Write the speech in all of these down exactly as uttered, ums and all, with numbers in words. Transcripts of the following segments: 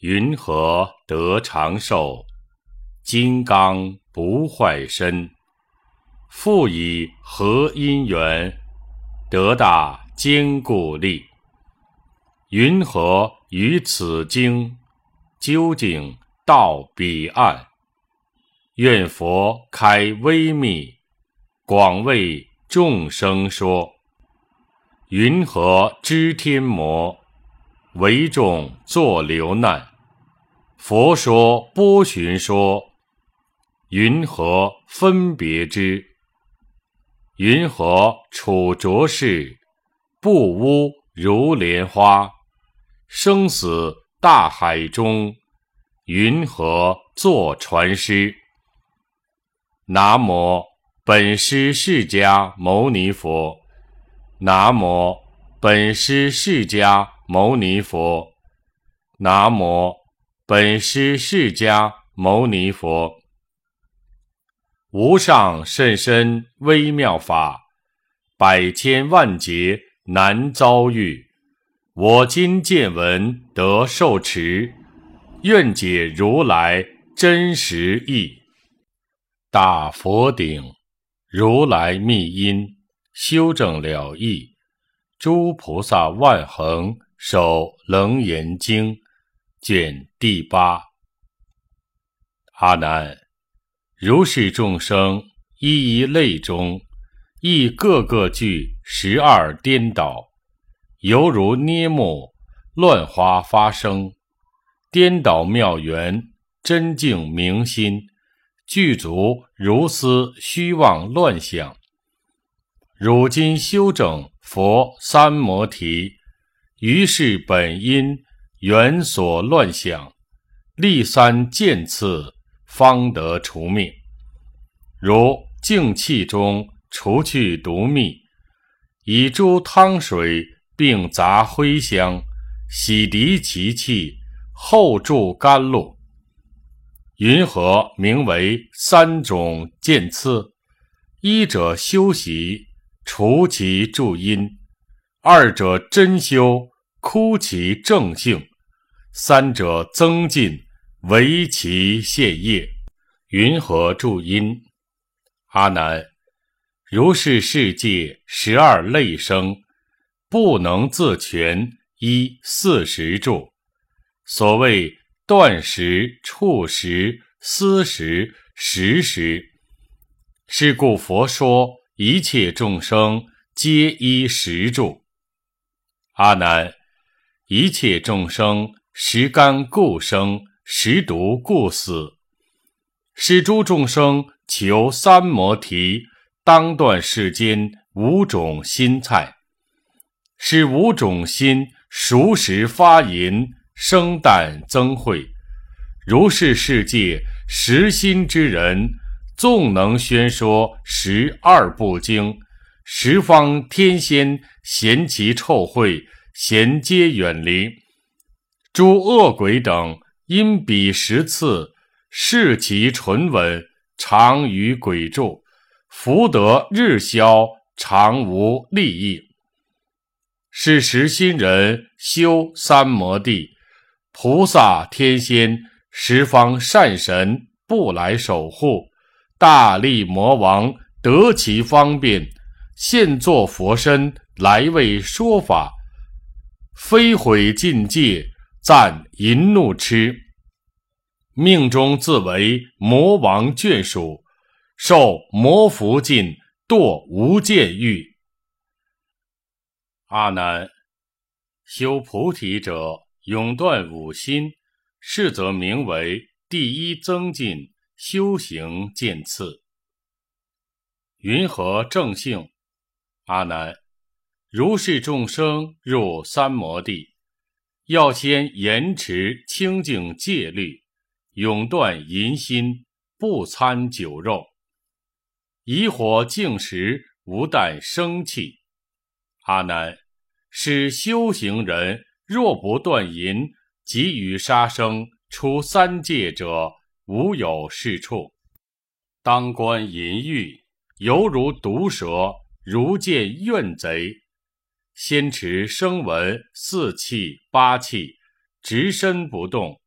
云何得长寿？金刚不坏身。复以何因缘，得大坚固力？云何于此经，究竟到彼岸？愿佛开微密，广为众生说。云何知天魔，为众作流难？佛说波旬说，云何分别之？云何处浊世，不污如莲花？生死大海中，云何作船师？南无本师释迦牟尼佛。南无本师释迦牟尼佛。南无本师释迦牟尼佛。无上甚深微妙法，百千万劫难遭遇。我今见闻得受持，愿解如来真实义。大佛顶，如来密因，修正了义。诸菩萨万恒，守楞严经卷第八。阿难，如是众生，一一类中，亦个个具十二颠倒，犹如捏木，乱花发生。颠倒妙缘，真净明心，具足如斯虚妄乱想。汝今修正佛三摩提，于是本因缘所乱想，立三渐次，方得除灭。如净气中除去毒蜜，以诸汤水并杂灰香，洗涤其气，后注甘露。云何名为三种渐次？一者修习，除其助因；二者真修，枯其正性；三者增进，为其现业。云何助因？阿难，如是世界十二类生，不能自全，依四时住。所谓断食、触食、思食、食食。是故佛说一切众生皆依食住。阿难，一切众生食甘故生，食毒故死。是诸众生求三摩提，当断世间五种心菜，使五种心熟食发淫，生旦增慧。如是世界实心之人，纵能宣说十二部经，十方天仙嫌其臭秽，咸皆远离。诸恶鬼等因彼十次，视其唇吻，常于鬼住，福德日消，常无利益。是实心人修三摩地，菩萨天仙十方善神不来守护，大力魔王得其方便，现作佛身来为说法，非毁禁戒，暂淫怒痴。命中自为魔王眷属，受魔福尽，堕无间狱。阿难，修菩提者，永断五心，是则名为第一增进修行渐次。云何正性？阿难，如是众生入三摩地，要先严持清净戒律，永断淫心，不参酒肉，以火净食，无但生气。阿难，使修行人若不断淫，即与杀生出三界者，无有是处。当观淫欲，犹如毒蛇，如见怨贼。先持声闻四气八气，直身不动，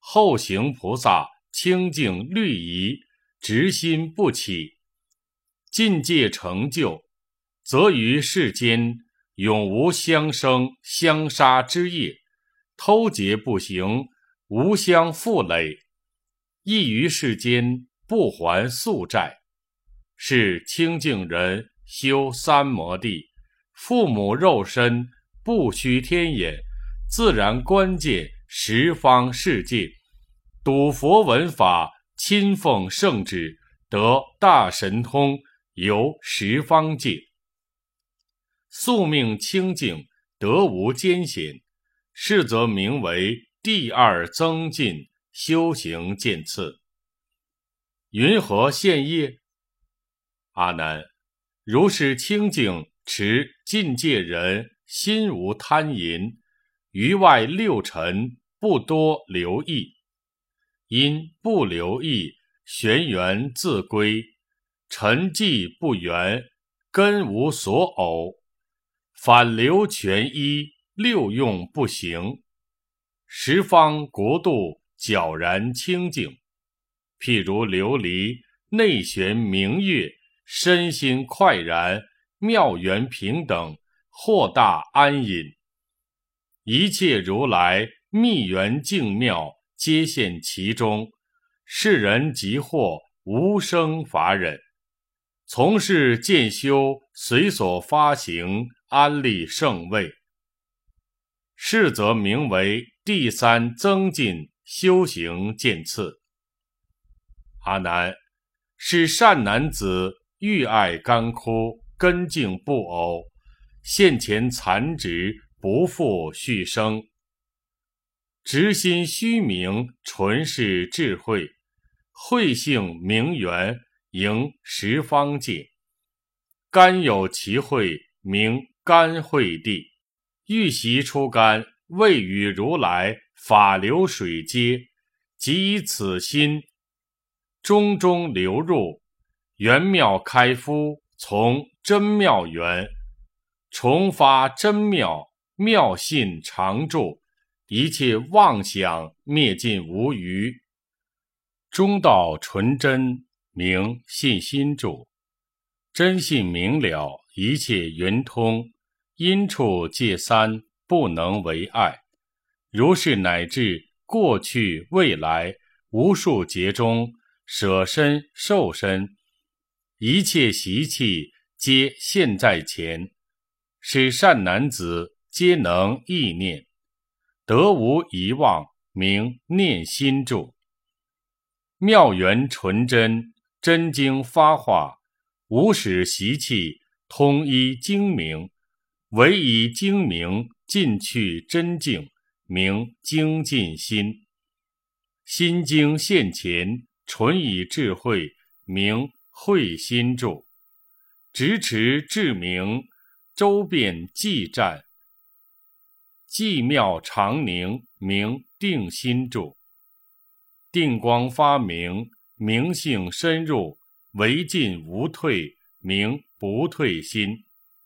后行菩萨清净律仪，直心不起，境界成就，则于世间永无相生相杀之业，偷劫不行，无相负累，亦于世间不还宿债，是清净人修三摩地，父母肉身不虚天眼，自然观见十方世界，睹佛闻法，亲奉圣旨，得大神通，游十方界，宿命清净，得无艰险，是则名为第二增进修行渐次。云何现业？阿难，如是清净持境界人，心无贪淫，于外六尘不多留意，因不留意，玄元自归，尘迹不圆，根无所偶，反流全依，六用不行，十方国度皎然清净，譬如琉璃内悬明月，身心快然，妙圆平等，豁大安隐，一切如来密圆净妙，皆现其中，世人即获无生法忍，从事渐修，随所发行，安立圣位，是则名为第三增进修行渐次。阿难，是善男子欲爱干枯，根茎不偶，现前残植，不复续生，直心虚明，纯是智慧，慧性明圆，迎十方界，甘有其慧，名甘慧地，欲习出甘，谓与如来法流水接，即以此心中中流入，圆妙开敷，从真妙圆，重发真妙，妙信常住，一切妄想灭尽无余，中道纯真，名信心住，真信明了，一切圆通，因处界三，不能为爱，如是乃至过去未来无数劫中，舍身受身，一切习气皆现在前，使善男子皆能忆念，得无遗忘，名念心住，妙圆纯真，真经发化，无使习气，通依精明，唯以精明尽去真净，名精进心，心经现前，纯以智慧，名慧心住，直持智明，周遍寂战，寂妙常宁，名定心住，定光发明，明性深入，唯进无退，名不退心，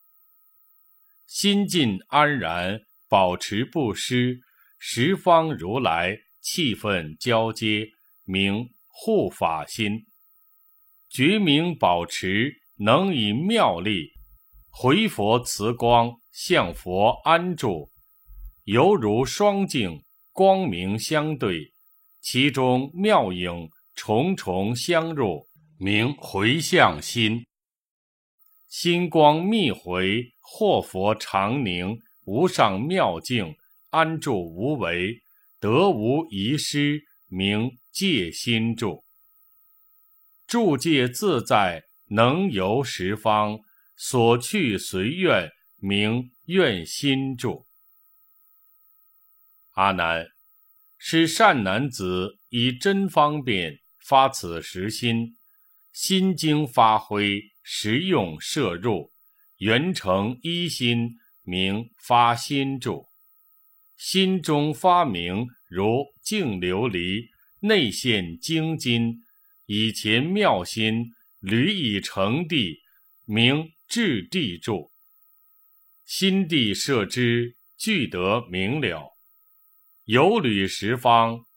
心尽安然，保持不失，十方如来气氛交接，名护法心，觉明保持，能以妙力回佛慈光，向佛安住，犹如双镜，光明相对，其中妙影重重相入，名回向心，心光密回，获佛常宁，无上妙境，安住无为，得无遗失，名戒心住，住戒自在，能游十方，所去随愿，名愿心住。阿难，是善男子以真方便发此实心，心经发挥，实用摄入，圆成一心，名发心住，心中发明，如净琉璃，内现精金，以前妙心，履以成地，名智地住，心地摄之，具得明了，游履十方，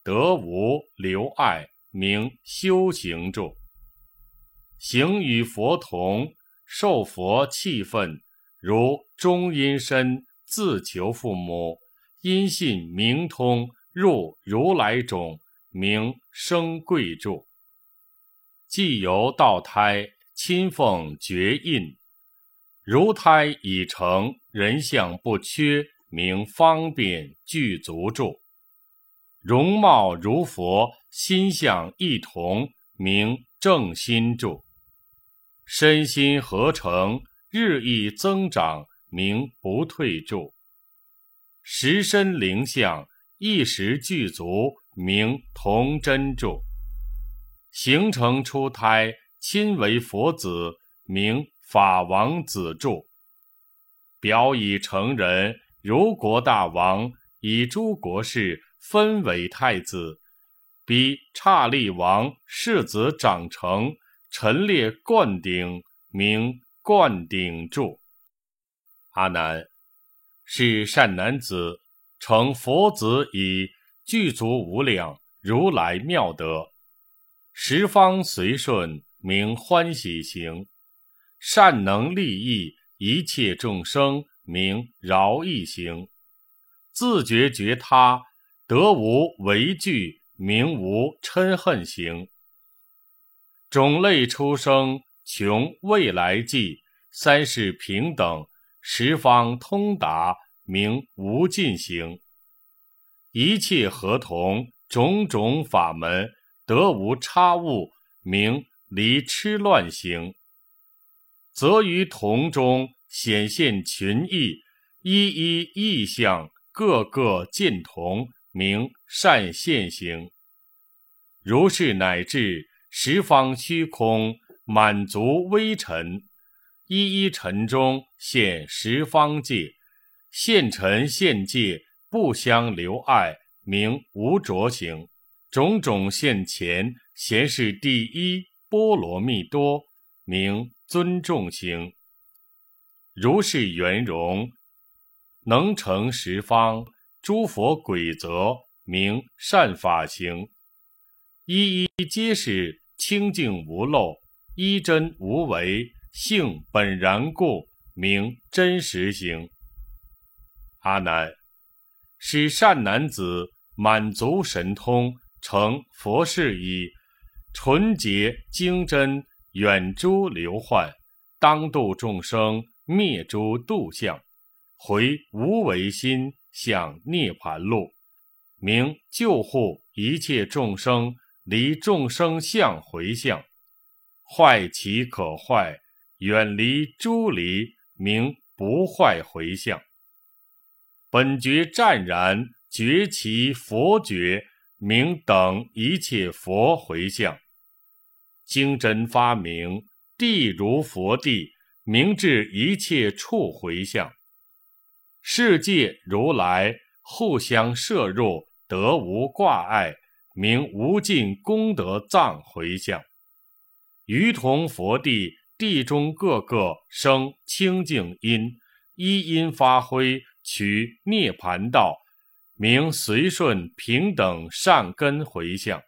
得无留爱，名修行住。行与佛同，受佛气分，如中阴身自求父母，因信明通，入如来种，名生贵住。既由道胎，亲奉绝印，如胎已成，人相不缺，名方便具足住。容貌如佛，心相一同，名正心住。身心合成，日益增长，名不退住。十身灵相，一时具足，名同真住。形成出胎，亲为佛子，名法王子住。表已成人，如国大王，以诸国事分为太子，比刹利王世子长成，陈列灌顶，名灌顶住。阿难，是善男子，成佛子以具足无量如来妙德，十方随顺，名欢喜行，善能利益一切众生，名饶益行，自觉觉他，得无为惧，名无嗔恨行。种类出生，穷未来际，三世平等，十方通达，名无尽行。一切合同，种种法门，得无差误，名离痴乱行。则于同中显现群异，一一异相，各个见同，名善现行。如是乃至十方虚空，满足微尘，一一尘中现十方界，现尘现界不相留碍，名无着行。种种现前，贤是第一波罗蜜多，名尊重行。如是圆融，能成十方诸佛轨则，名善法行。一一皆是清净无漏，一真无为，性本然故，名真实行。阿难，使善男子满足神通，成佛事已，纯洁精真，远诸流患，当度众生，灭诸度相，回无为心，向涅盘路，名救护一切众生，离众生相回向，坏其可坏，远离诸离，名不坏回向。本觉湛然，觉其佛觉，名等一切佛回向。经真发明，地如佛地，明至一切处回向。世界如来，互相摄入，得无挂碍，名无尽功德藏回向。于同佛地，地中各个生清净因，一因发挥，取涅盘道，名随顺平等善根回向。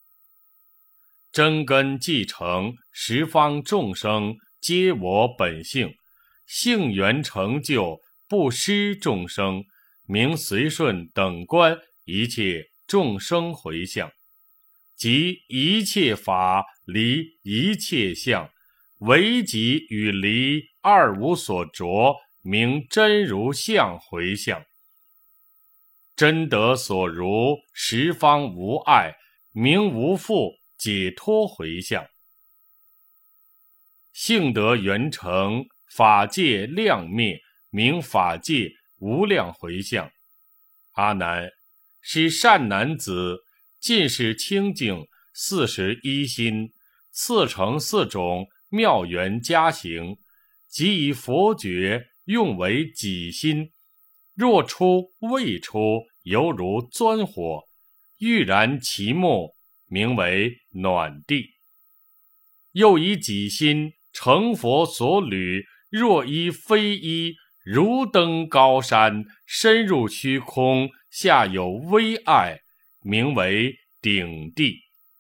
真根继承，十方众生皆我本性，性缘成就，不失众生，名随顺等观一切众生回向。即一切法离一切相，唯即与离二无所着，名真如相回向。真得所如，十方无碍，名无负解脱回向。性德圆成，法界量灭，名法界无量回向。阿难，使善男子尽是清净，四十一心，次成四种妙缘加行，即以佛觉用为己心，若出未出，犹如钻火，欲燃其目，名为暖地。又以己心成佛所履，若依非依，如登高山，深入虚空，下有微爱， 名为顶地。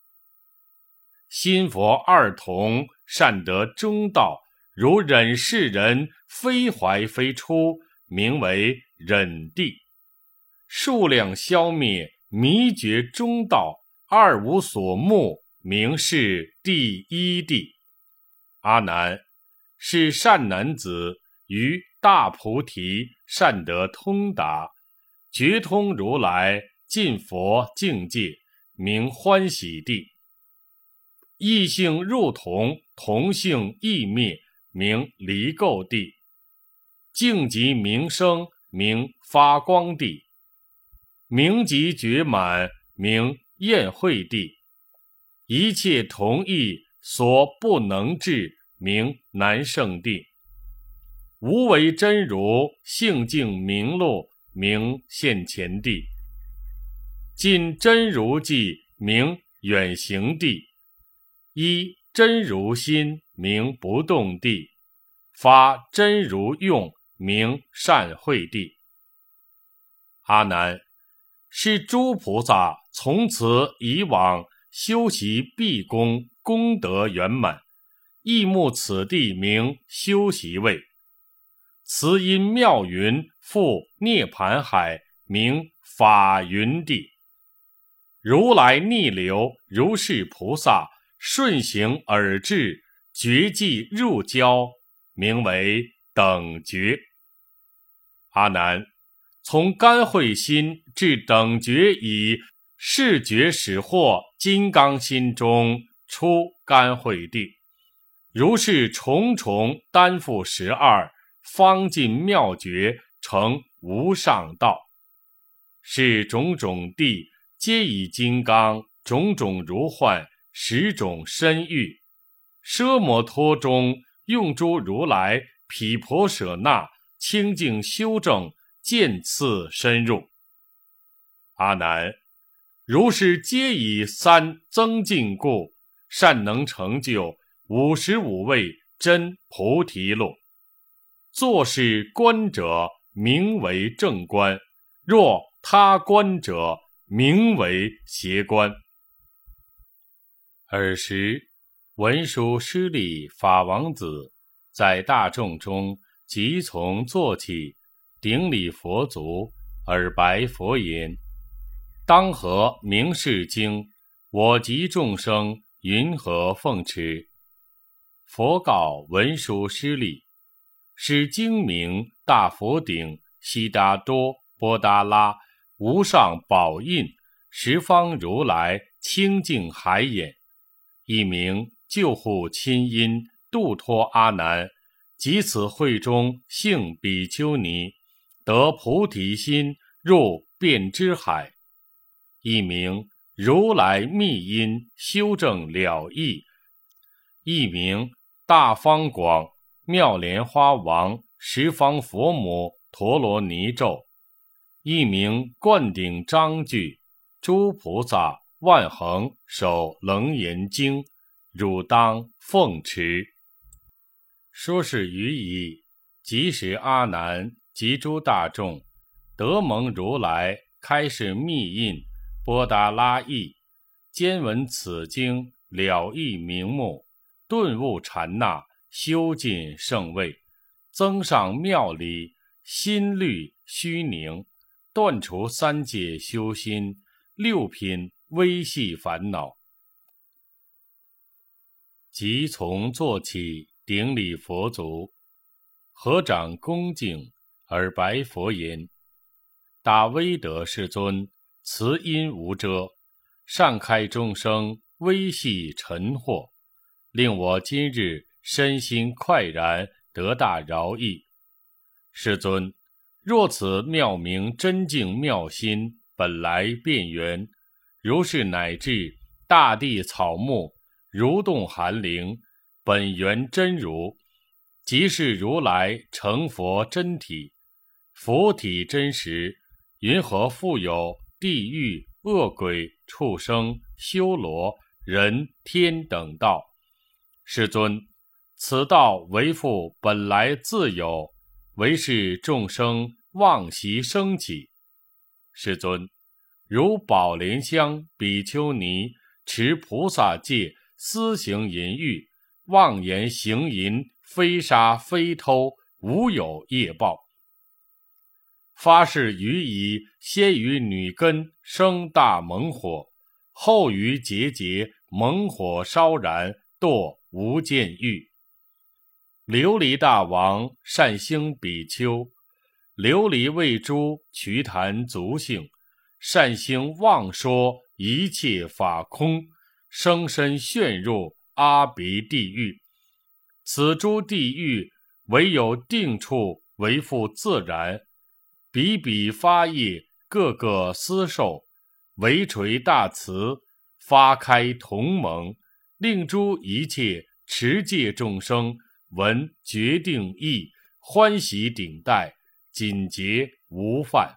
心佛二同，善得中道，如忍世人，非怀非出，名为忍地。数量消灭，迷觉中道，二无所慕，名是第一地。阿难，是善男子于大菩提善得通达，觉通如来尽佛境界，名欢喜地。异性入同，同性异灭，名离垢地。净极明生，名发光地。明极觉满，名宴会地。一切同意，所不能至，名难胜地。无为真如，性净明露，名现前地。尽真如际，名远行地。依真如心，名不动地。发真如用，名善慧地。阿难，是诸菩萨从此以往修习毕功，功德圆满，亦慕此地名修习位。慈因妙云覆涅盘海，名法云地。如来逆流，如是菩萨顺行而至，觉际入交，名为等觉。阿难，从甘慧心至等觉以视觉始获金刚心中出甘慧地。如是重重担负十二，方尽妙觉，成无上道。是种种地，皆以金刚，种种如幻，十种身欲。奢摩托中，用诸如来毗婆舍那清净修正，渐次深入。阿难，如是皆以三增进故，善能成就五十五位真菩提路。作是观者，名为正观；若他观者，名为邪观。尔时，文殊师利法王子在大众中即从坐起，顶礼佛足，而白佛言：当何明示经？我及众生云何奉持？佛告文殊师利：是经名大佛顶悉达多波达拉无上宝印十方如来清净海眼，一名救护亲因度脱阿难，即此会中幸比丘尼得菩提心，入遍知海。一名如来密因修正了义，一名大方广妙莲花王十方佛母陀罗尼咒，一名灌顶章句诸菩萨万恒守楞严经，汝当奉持。说是语已，即时阿难及诸大众得蒙如来开示密印波达拉意，兼闻此经了义明目，顿悟禅那，修尽圣位，增上妙理，心虑虚宁，断除三界修心，六品微细烦恼。即从坐起，顶礼佛足，合掌恭敬，而白佛言：大威德世尊，慈音无遮，善开众生微细沉惑，令我今日身心快然，得大饶益。世尊，若此妙明真净妙心，本来变圆，如是乃至大地草木，如动寒灵，本源真如，即是如来成佛真体。佛体真实，云何复有地狱、恶鬼、畜生、修罗、人、天等道？世尊，此道为复本来自有，唯是众生妄习生起。世尊， 如宝莲香比丘尼持菩萨戒，私行淫欲，妄言行淫，非杀非偷，无有业报。发誓于乙，先于女根生大猛火，后于节节猛火烧燃，堕无间狱。琉璃大王善兴比丘，琉璃为诸瞿昙族姓，善兴妄说一切法空，生身旋入阿鼻地狱。此诸地狱唯有定处为复自然，比比发业，个个私受，唯垂大慈，发开同盟，令诸一切持戒众生闻决定义，欢喜顶戴，谨节无犯。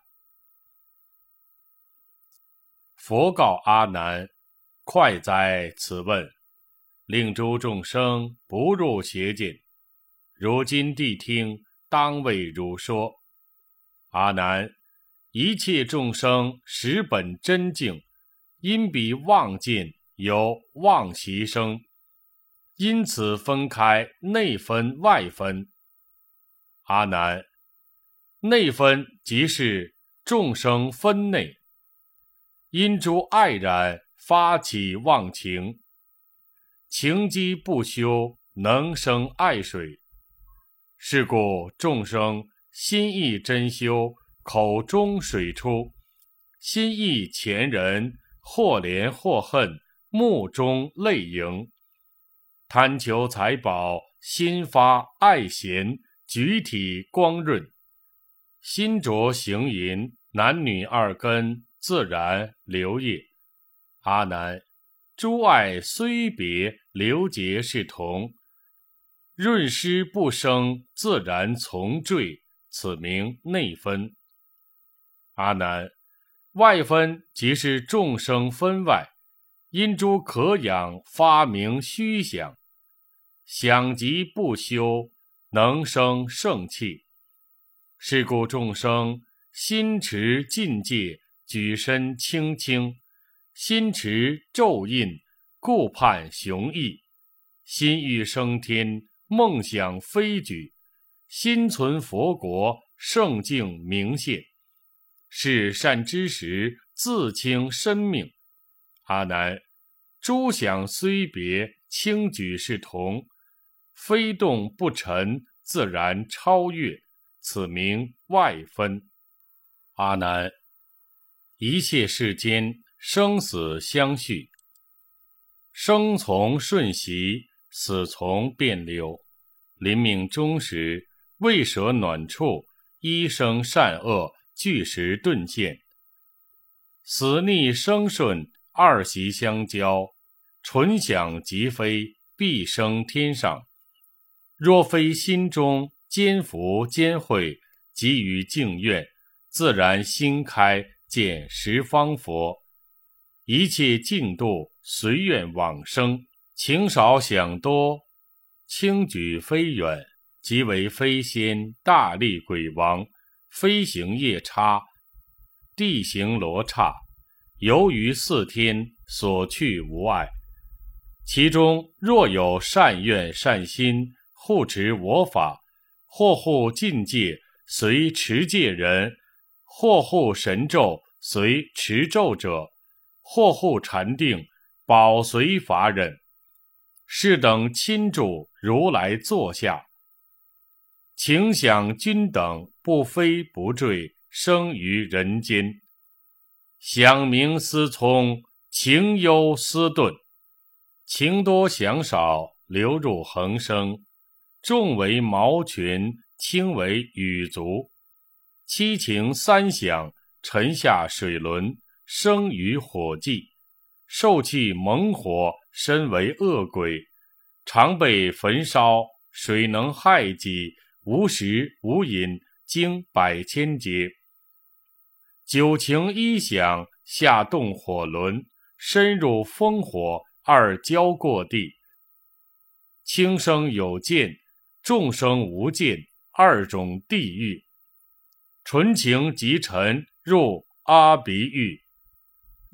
佛告阿难：快哉此问！令诸众生不入邪见。如今谛听，当为汝说。阿难，一切众生实本真净，因彼妄见有妄习生，因此分开内分外分。阿难，内分即是众生分内，因诸爱染发起妄情，情机不修，能生爱水。是故众生心意真修，口中水出；心意前人，或怜或恨，目中泪盈。贪求财宝，心发爱嫌，举体光润。心着行淫，男女二根自然流业。阿难，诸爱虽别，流结是同，润湿不生，自然从坠，此名内分。阿难，外分即是众生分外，因诸可养发明虚想，想即不修，能生盛气。是故众生心持禁戒，举身轻轻；心持咒印，顾盼雄毅；心欲升天，梦想飞举；心存佛国，圣境明现。是善知识，自轻身命。阿难，诸想虽别，轻举是同，非动不沉，自然超越，此名外分。阿难，一切世间生死相续，生从瞬息，死从变流。临命终时，未舍暖处，一生善恶，俱时顿现。死逆生顺，二习相交，纯想即飞，必生天上。若非心中兼福兼慧，给予敬愿，自然心开，见十方佛。一切净度，随愿往生。情少想多，轻举飞远，即为飞仙，大力鬼王，飞行夜叉，地行罗刹，游于四天，所去无碍。其中若有善愿善心，护持我法，或护禁戒，随持戒人；或护神咒，随持咒者；或护禅定，保随法忍。是等亲助如来座下，情想均等，不飞不坠，生于人间。想明思聪，情忧思顿，情多想少，流入恒生。重为毛群，轻为羽足。七情三想，沉下水轮，生于火际。受气猛火，身为恶鬼，常被焚烧，水能害己，无食无饮，经百千劫。九情一想，下动火轮，深入烽火，二交过地。轻生有见，众生无见，二种地狱。纯情即沉，入阿鼻狱。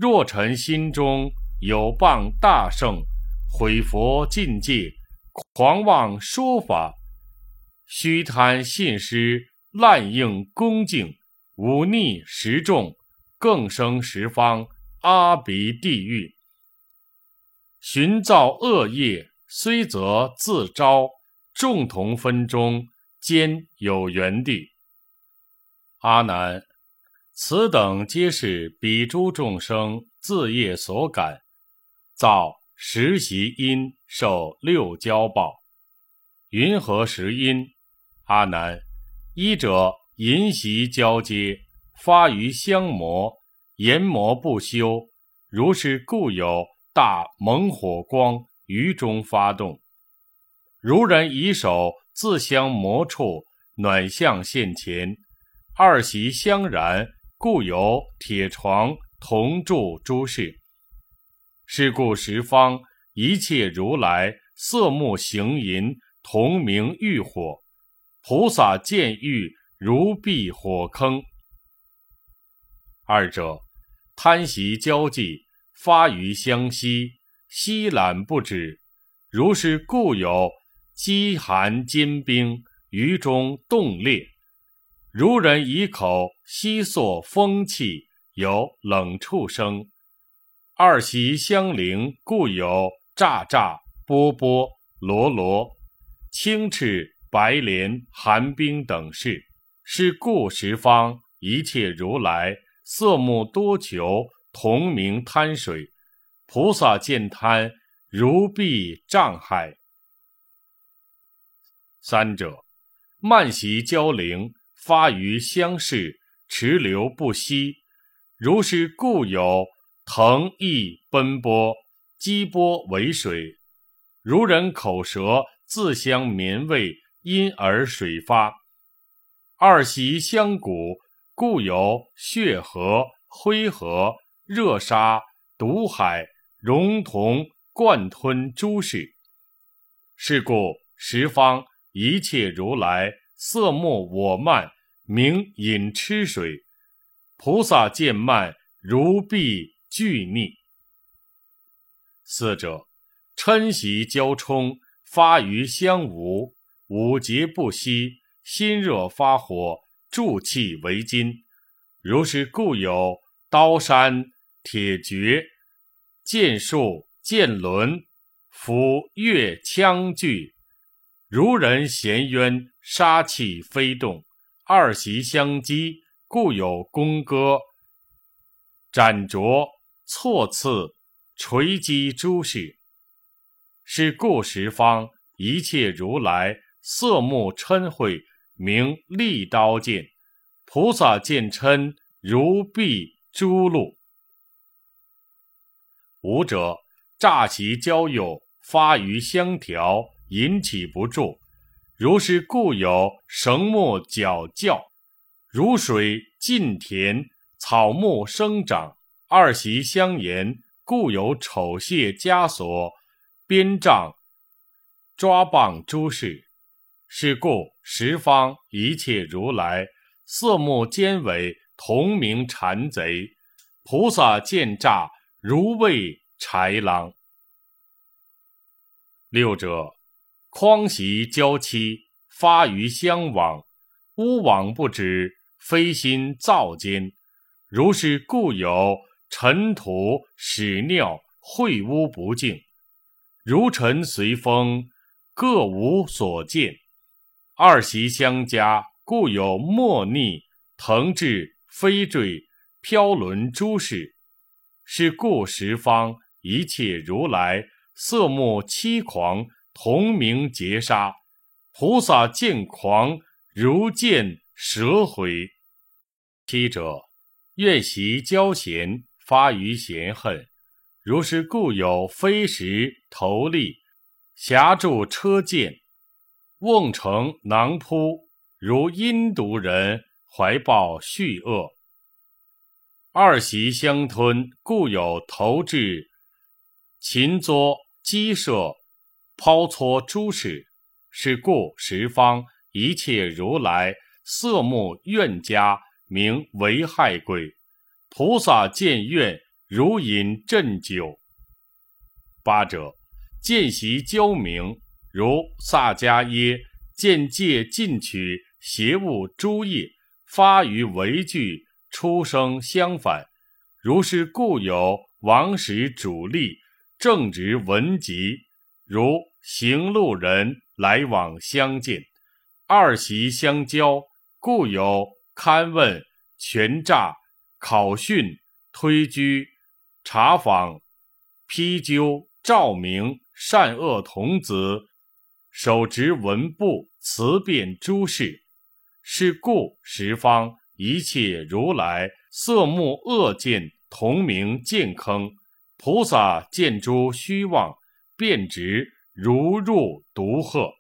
若臣心中有谤大圣，毁佛禁戒，狂妄说法，虚贪信施，滥应恭敬，忤逆十众，更生十方阿鼻地狱。寻造恶业，虽则自招，众同分中，兼有缘地。阿难，此等皆是彼诸众生自业所感，造十习因，受六交报。云何十因？阿难，一者淫习交接，发于香魔，研磨不休，如是故有大猛火光于中发动。如人以手自相磨触，暖相现前，二习相燃，故有铁床铜柱诸事。是故十方一切如来色目行淫，同名欲火，菩萨见欲如避火坑。二者贪习交际，发于相吸，吸揽不止，如是故有饥寒坚冰于中冻裂。如人以口吸索风气，有冷触声。二习相邻，故有炸炸、波波、罗罗、青赤、白莲、寒冰等事。是故十方一切如来色目多求，同名贪水。菩萨见贪，如避障害。三者慢习交灵，发于相视，池流不息。如是故有腾翼奔波，激波为水。如人口舌自相绵味，因而水发。二习相鼓，故有血河、灰河、热沙、毒海、熔铜、贯吞诸事。是故十方一切如来色目我慢，名饮吃水。菩萨见慢，如避惧逆。四者嗔习交冲，发于香无，五节不息，心热发火，助气为金。如是故有刀山、铁决、剑术、剑轮、斧钺枪具。如人衔渊，杀气飞动。二习相击，故有弓戈、斩斫、错刺、锤击诸事。是故十方一切如来色目嗔恚，名利刀剑。菩萨见嗔，如避诸路。五者诈习交友，发于香条，引起不住。如是故有绳木绞教，如水浸田，草木生长。二习相沿，故有丑械枷锁、鞭杖、抓棒诸事。是故十方一切如来色目尖尾，同名谗贼。菩萨见诈，如畏豺狼。六者匡习交期，发于相往，污往不止，非心造间。如是故有尘土、屎尿、秽污不净。如尘随风，各无所见。二习相加，故有没逆、腾至、飞坠、飘轮诸事。是故十方一切如来色目欺狂，同名劫杀。菩萨见狂，如见蛇毁。七者愿习交嫌，发于嫌恨。如是故有飞石、投力、狭住车剑、瓮城囊扑，如阴毒人怀抱蓄恶。二习相吞，故有投掷、擒作、击射、抛搓诸事。是故十方一切如来色目怨家，名为害鬼。菩萨见怨， 如饮鸩酒。八者，见习交明，如萨迦耶见戒进取邪物诸业，发于为具，出生相反。如是故有王时主力，正直文集，如行路人来往相见，二习相交，故有勘问、权诈、考训、推居、查访、批究、照明、善恶童子，手执文部，辞辩诸事。是故十方一切如来色目恶见同名见坑，菩萨见诸虚妄，辩直如入毒壑。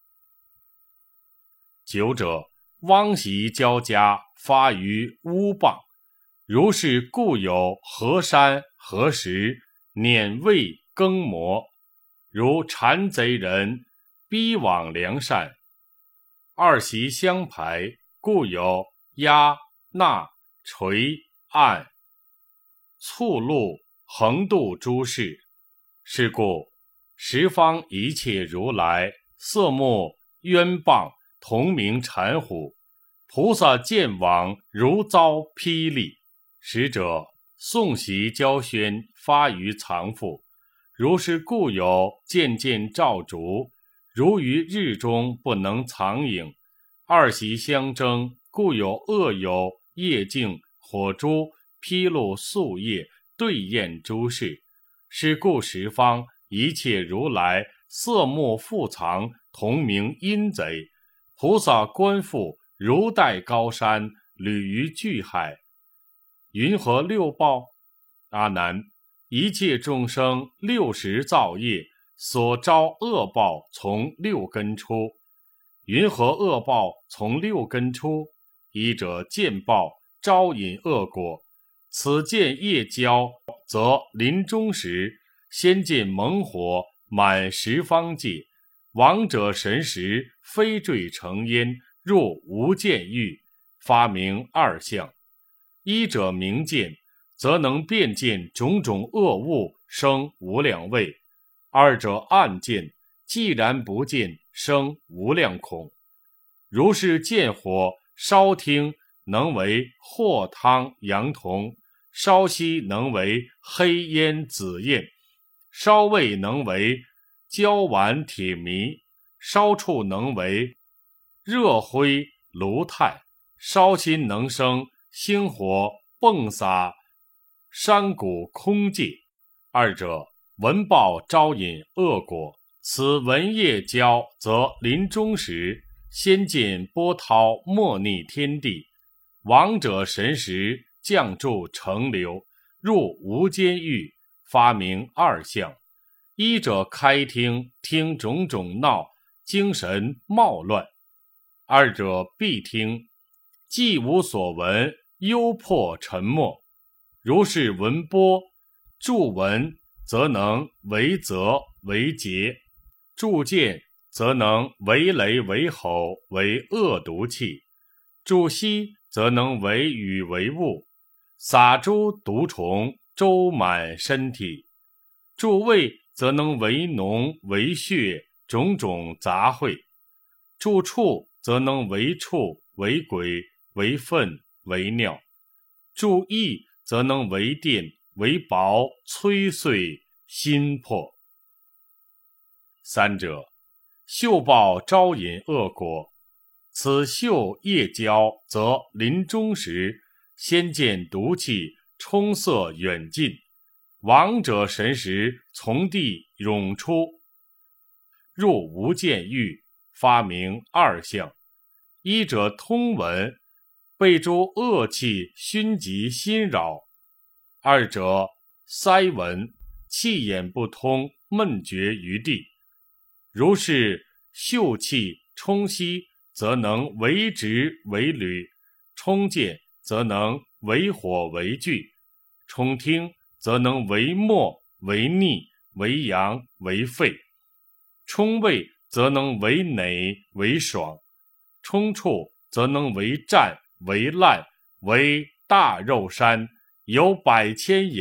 九者，汪习交加，发于乌蚌。如是故有河山河石，碾未更磨，如谗贼人逼往良善。二习相排，故有压、纳、垂、按、促路、横渡诸事。是故十方一切如来色目冤谤，同名缠虎，菩萨见往如遭霹雳。十者，诵习教宣，发于藏腹。如是故有渐渐照烛，如于日中不能藏影。二习相争，故有恶有业镜、火珠、披露宿业、对焰诸事。是故十方一切如来色目覆藏，同名阴贼。菩萨观复，如戴高山，履于巨海。云何六报？阿难，一切众生六十造业所招恶报，从六根出。云何恶报从六根出？一者见报，招引恶果。此见业交，则临终时，先见猛火满十方界，亡者神识飞坠成烟，入无间狱，发明二相。一者明见，则能辨见种种恶物，生无量畏。二者暗见，既然不见，生无量恐。如是见火烧听，能为或汤羊铜；烧息能为黑烟紫焰；烧味能为焦丸铁迷；烧触能为热灰炉炭；烧心能生星火迸洒山谷空界。二者闻报招引恶果。此闻业交，则临终时，先见波涛没逆天地，亡者神识降注成流，入无间狱，发明二相。一者开听，听种种闹，精神冒乱；二者闭听，既无所闻，忧迫沉默。如是闻波，助闻则能为泽为劫，助见则能为雷为吼为恶毒气，助息则能为雨为雾，撒诸毒虫周满身体，助味则能为脓为血种种杂秽，助触则能为畜为鬼为粪为尿，助意则能为电为薄摧碎心魄。三者，嗅报招引恶果。此嗅业交，则临终时，先见毒气冲塞远近，亡者神识从地涌出，入无间狱，发明二相。一者通闻，被诸恶气熏及心扰；二者塞闻，气眼不通，闷绝于地。如是嗅气冲息，则能为直为履；冲见则能为火为炬；冲听则能为沫为逆为阳为沸；冲味则能为馁为爽；冲触则能为战为烂为大肉山，有百千眼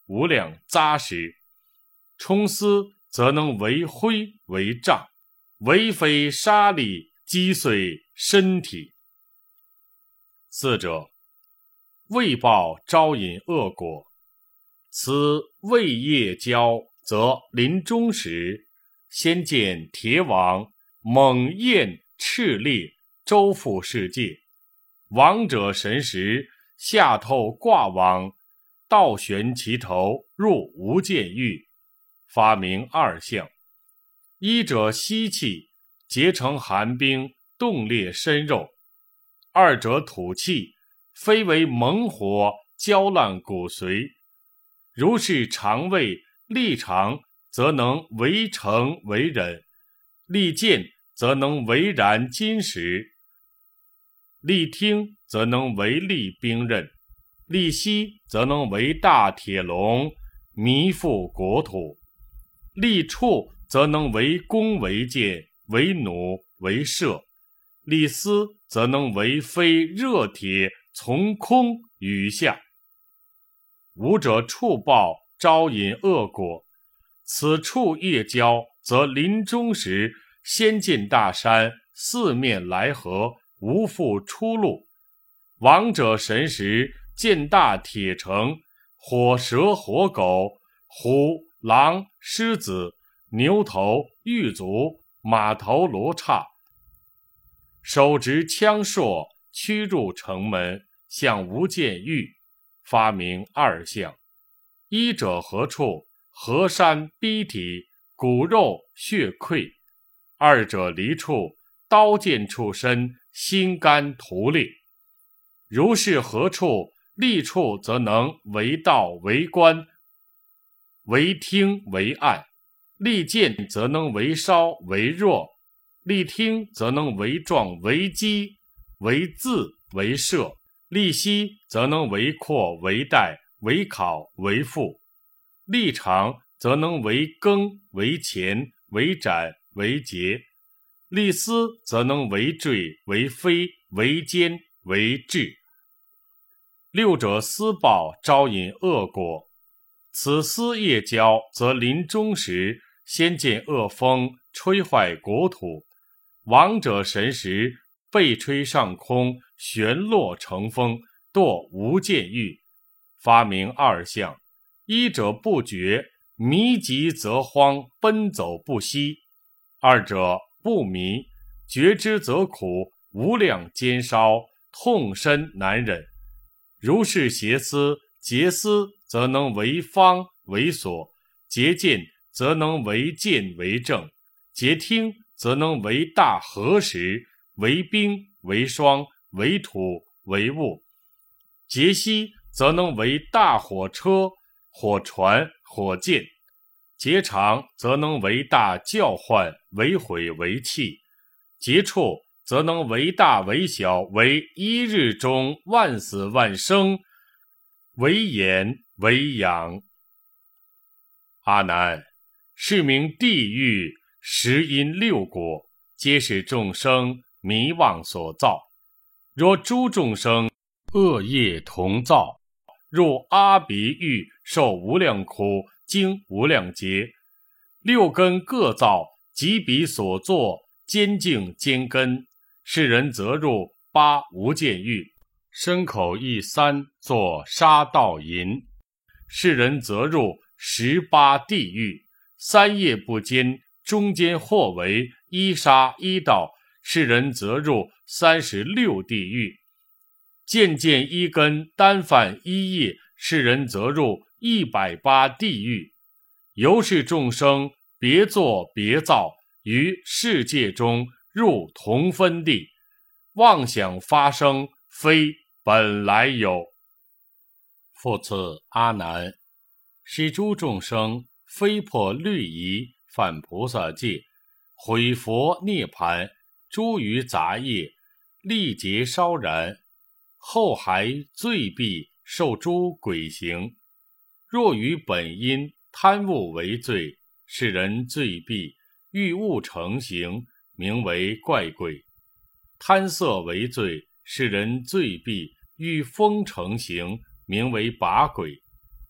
无量扎实。充思则能为灰为障，为非沙砾击碎身体。四者，为报招引恶果，此为业交，则临终时，先见铁网猛焰炽烈，周覆世界。王者神识，下透挂网，倒悬其头，入无间狱，发明二相。一者吸气，结成寒冰，冻裂身肉；二者吐气，非为猛火，焦烂骨髓。如是肠胃力长，则能为诚为忍；力健，则能为燃金石；力听，则能为利兵刃；力吸，则能为大铁笼，弥覆国土；力触，则能为弓为箭，为弩为射；力思，则能为飞热铁，从空雨下。五者触报，招引恶果，此处业交，则临终时，先见大山，四面来合，无复出路。王者神识，见大铁城，火蛇火狗，虎狼狮子，牛头玉足，马头罗刹，手执枪槊，驱入城门，向无间狱，发明二相。一者何处？河山逼体，骨肉血溃；二者离处，刀剑触身，心肝涂裂。如是何处？利处则能为道为官，为听为暗；利剑则能为烧为弱；利听则能为壮为击，为字为射；利息则能为阔为带，为考为复；利长则能为耕为钱，为斩为节；利思则能为坠为飞，为奸为智。六者思报，招引恶果，此思业交，则临终时，先见恶风，吹坏国土；王者神识，被吹上空，旋落成风，堕无间狱，发明二相。一者不觉，迷急则慌，奔走不息；二者不迷，觉之则苦，无量煎烧，痛身难忍。如是邪思，结思则能为方为所，结见则能为剑为正，结听则能为大河石，为冰为霜，为土为物；结息则能为大火车，火船火箭；结长则能为大叫唤，为毁为弃；结触则能为大为小，为一日中万死万生，为眼为养。阿难，是名地狱，十因六果，皆是众生迷妄所造。若诸众生恶业同造，入阿鼻狱，受无量苦，经无量劫。六根各造，即彼所作，坚净坚根。是人则入八无间狱，身口意三作杀盗淫；是人则入十八地狱，三业不坚，中间或为一杀一盗；是人则入三十六地狱，渐渐一根，单犯一业；是人则入一百八地狱。由是众生别作别造，于世界中入同分地，妄想发生，非本来有。复次，阿难，使诸众生非破律仪，犯菩萨戒，毁佛涅盘，诸于杂业，历劫烧然，后还罪必受诸鬼刑。若于本因贪物为罪，是人罪必欲物成形，名为怪鬼；贪色为罪，是人罪必欲风成形，名为把鬼；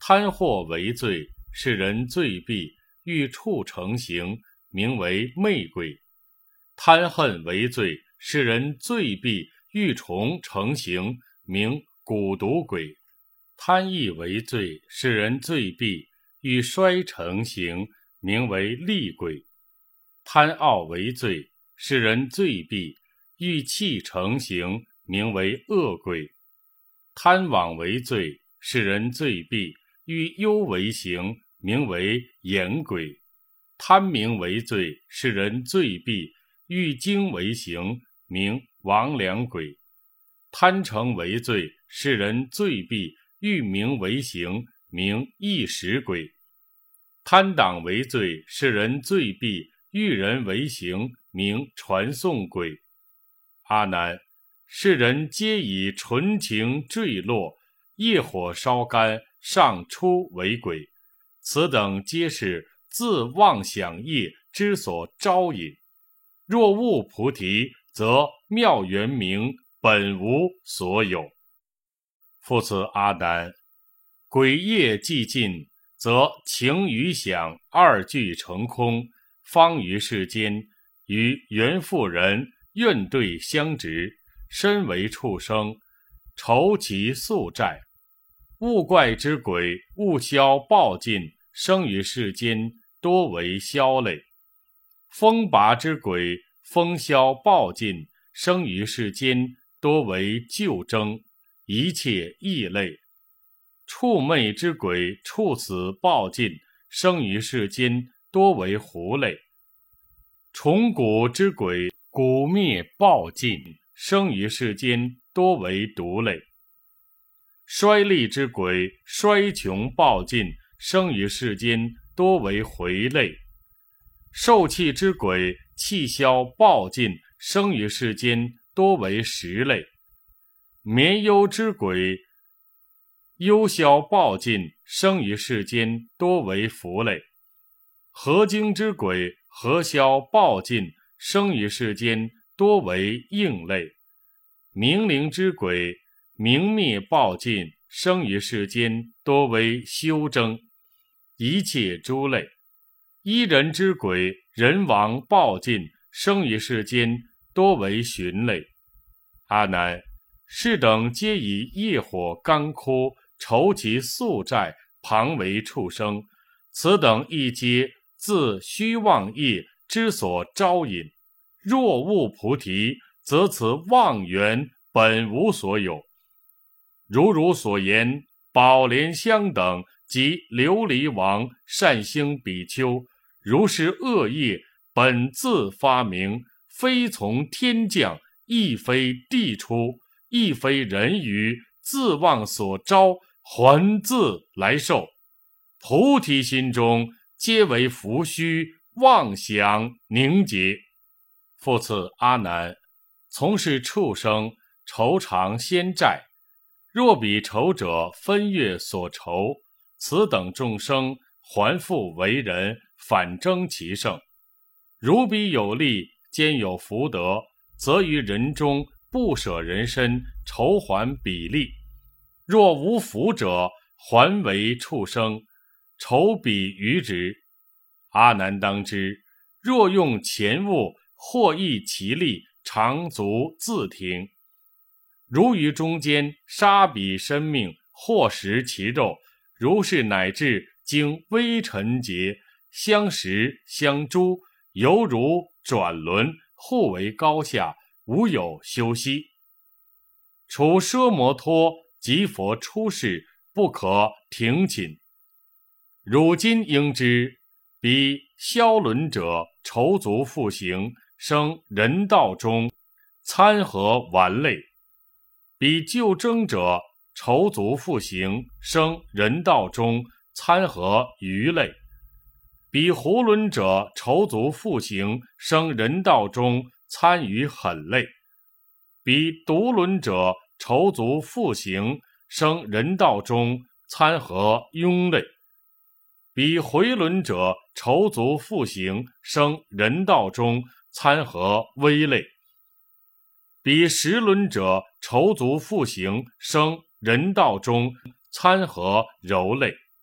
贪惑为罪，是人罪弊，欲处成形，名为魅鬼；贪恨为罪，是人罪弊，欲虫成形，名蛊毒鬼；贪意为罪，是人罪弊，欲衰成形，名为厉鬼；贪傲为罪，是人罪弊，欲气成形，名为恶鬼；贪妄为罪，是人罪弊，欲忧为形，名为言鬼；贪名为罪，是人罪弊，欲精为形，名亡良鬼；贪成为罪，是人罪弊，欲名为形，名异食鬼；贪党为罪，是人罪弊，欲人为形，名传颂鬼。阿难，世人皆以纯情坠落，业火烧干，上出为鬼，此等皆是自妄想业之所招引。若悟菩提，则妙圆明，本无所有。复次阿难，鬼业既尽，则情与想二俱成空，方于世间，与缘妇人怨对相执，身为畜生，酬其宿债。物怪之鬼，物消暴尽，生于世间，多为枭类；风拔之鬼，风消暴尽，生于世间，多为救争，一切异类；触魅之鬼，触死暴尽，生于世间，多为狐类；虫蛊之鬼，蛊灭暴尽，生于世间，多为毒类；衰利之鬼，衰穷暴尽，生于世间，多为回类；受气之鬼，气消暴尽，生于世间，多为食类；眠忧之鬼，忧消暴尽，生于世间，多为福类；合精之鬼，合消暴尽，生于世间，多为应类；冥灵之鬼，明灭暴尽，生于世间，多为修争，一切诸类；依人之鬼，人亡暴尽，生于世间，多为寻类。阿难，是等皆以业火干枯，酬其宿债，旁为畜生，此等亦皆自虚妄业之所招引。若悟菩提，则此妄缘本无所有。如汝所言，宝莲香等及琉璃王、善星比丘，如是恶业本自发明，非从天降，亦非地出，亦非人于，自妄所招，还自来受。菩提心中，皆为浮虚，妄想凝结。复次阿难，从事畜生，酬偿先债。若彼仇者分月所酬，此等众生还复为人，反争其胜。如彼有利，兼有福德，则于人中不舍人身，酬还彼利；若无福者，还为畜生，酬彼余之。阿难当知，若用钱物，或益其利，常足自挺。如于中间杀彼生命，或食其肉，如是乃至经微尘劫，相食相诛，犹如转轮，互为高下，无有休息。处奢摩托及佛出世，不可停寝。汝今应知，彼消轮者，愁足复行，生人道中，参合丸类；彼救争者，愁足复行，生人道中，参合鱼类；彼囫囵者，愁足复行，生人道中，参于狠类；彼独轮者，愁足复行，生人道中，参合庸类；彼回轮者，愁足复行，生人道中，参合微类；彼十轮者，愁足复行，生人道中，参合柔类；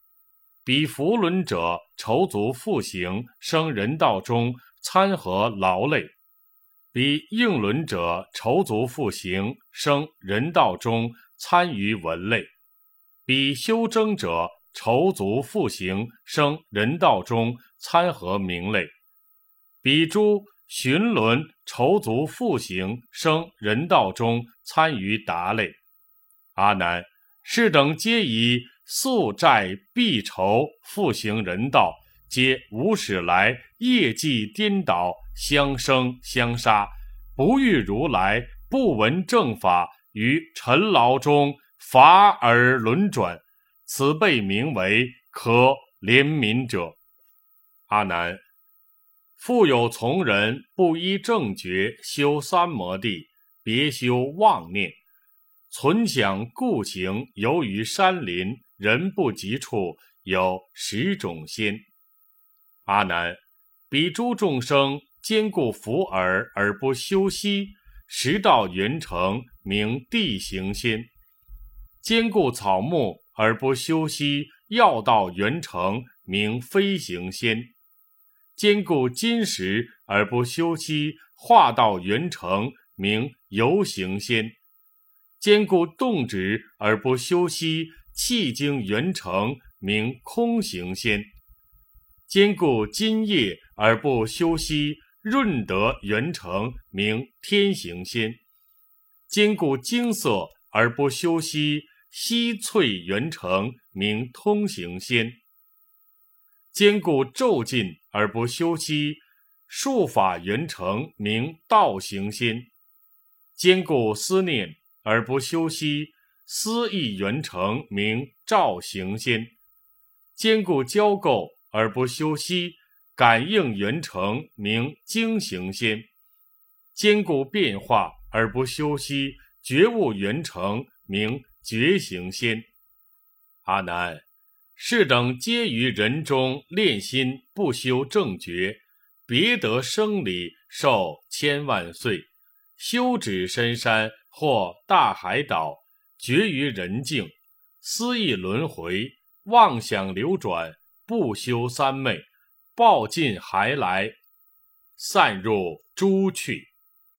彼福伦者，愁足复行，生人道中，参合劳累；彼应伦者，愁足复行，生人道中，参于文类；彼修征者，愁足复行，生人道中，参合名类；彼诸寻伦，愁足复行，生人道中，参于达类。阿难，是等皆以宿债避仇，复行人道，皆无始来业绩颠倒，相生相杀，不遇如来，不闻正法，于尘劳中伐而轮转，此辈名为可怜悯者。阿难，复有从人不依正觉，修三摩地，别修妄念，存想故行，游于山林，人不及处，有十种仙。阿难，彼诸众生坚固福耳而不修息，十道圆成，名地行仙；坚固草木而不修息，要道圆成，名飞行仙；坚固金石而不修息，化道圆成，名游行仙；坚固动止而不修息，气经圆成，名空行仙；坚固金叶而不修息，润德圆成，名天行仙；坚固金色而不修息，皙翠圆成，名通行仙；坚固骤进而不修息，术法圆成，名道行仙；坚固思念而不修息，思意圆成，名照行仙；坚固交构而不修息，感应圆成，名经行仙；坚固变化而不修息，觉悟圆成，名觉行仙。阿难，是等皆于人中炼心，不修正觉，别得生理，寿千万岁，休止深山或大海岛，绝于人境，思意轮回，妄想流转，不修三昧，报尽还来，散入诸趣。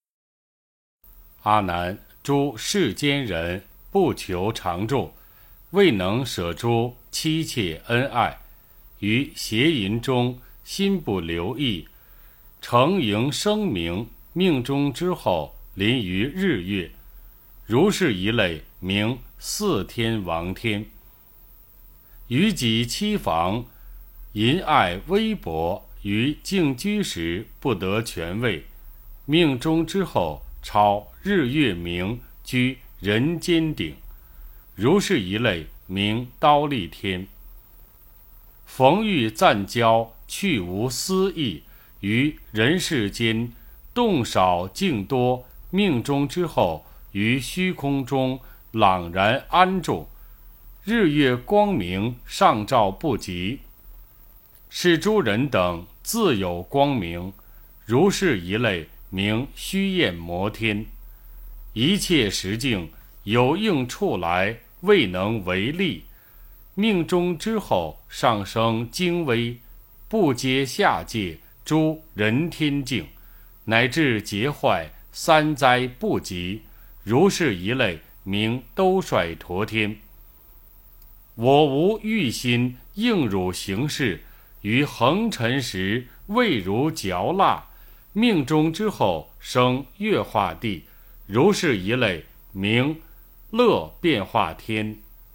阿难，诸世间人不求长住，未能舍诸妻妾恩爱，于邪淫中心不留意，成营声名，命中之后临于日月，如是一类，名四天王天。于己妻房，淫爱微薄，于静居时不得权位，命中之后超日月明，居人间顶，如是一类，名刀立天。逢遇暂交，去无私意，于人世间动少静多，命中之后于虚空中朗然安住，日月光明上照不及，是诸人等自有光明，如是一类，名虚焰摩天。一切实境有应处来，未能为力，命中之后上升精微，不接下界诸人天境，乃至劫坏三灾不及，如是一类，名兜率陀天。我无欲心应汝行事，于横尘时味如嚼蜡，命中之后生月化地，如是一类，名乐变化天。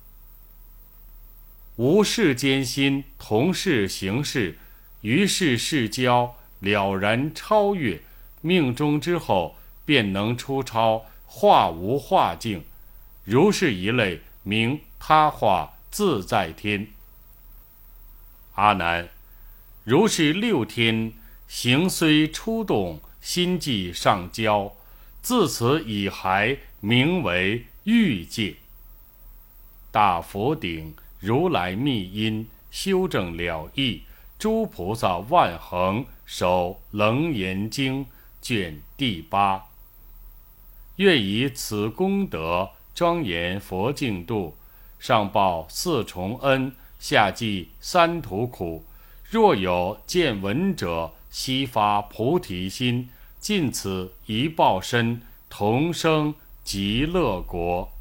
无世间心同是行事，于是世交了然超越，命中之后便能出超化无化境，如是一类，名他化自在天。阿难，如是六天，行虽出动，心际上交，自此以还，名为欲界。大佛顶，如来密因，修正了义，诸菩萨万恒，守楞严经卷第八。愿以此功德庄严佛净土，上报四重恩， 下济三途苦。若有见闻者，悉发菩提心，尽此一报身，同生极乐国。